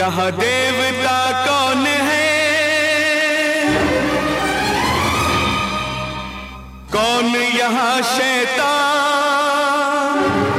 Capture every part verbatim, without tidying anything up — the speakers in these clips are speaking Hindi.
यहाँ देवता कौन है, कौन यहाँ शैतान।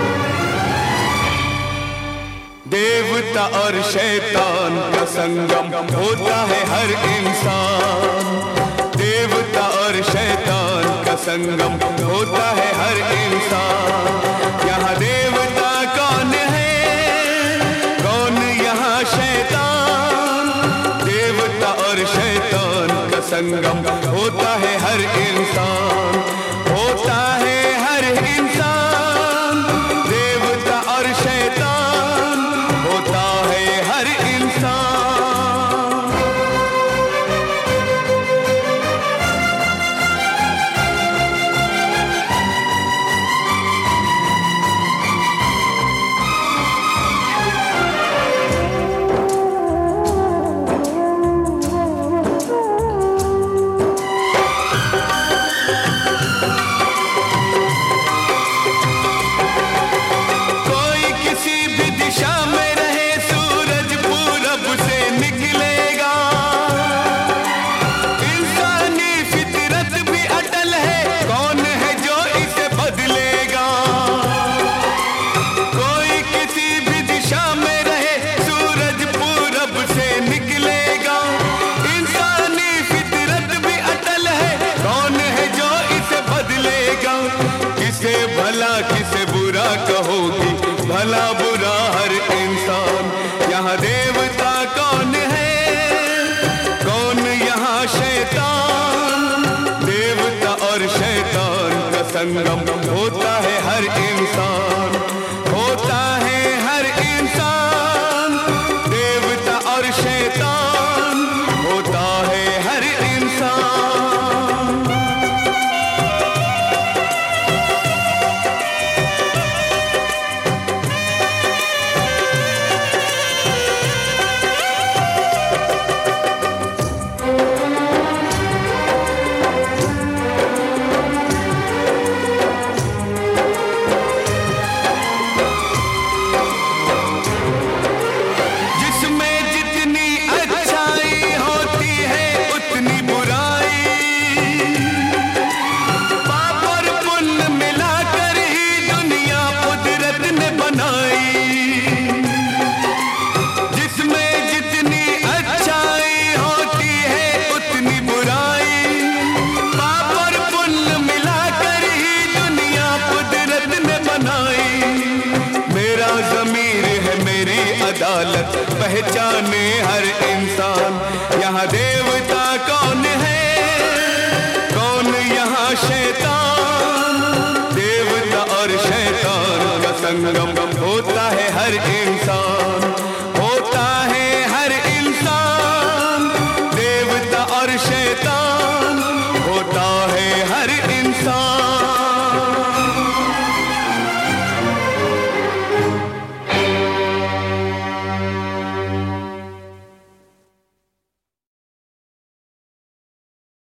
देवता और शैतान का संगम होता है हर इंसान। देवता और शैतान का संगम होता है हर इंसान। यहाँ देवता कौन है, कौन यहाँ शैतान। देवता और शैतान का संगम होता है हर इंसान, होता है हर इंसान। देवता और शैतान होता है हर इंसान। किसे बुरा कहोगी, भला बुरा हर इंसान। यहाँ देवता कौन है, कौन यहाँ शैतान। देवता और शैतान का संगम होता है हर इंसान, होता है हर इंसान। देवता और शैतान होता है हर इंसान। पहचाने हर इंसान। यहाँ देवता कौन है, कौन यहाँ शैतान। देवता और शैतान का संगम होता है हर इंसान।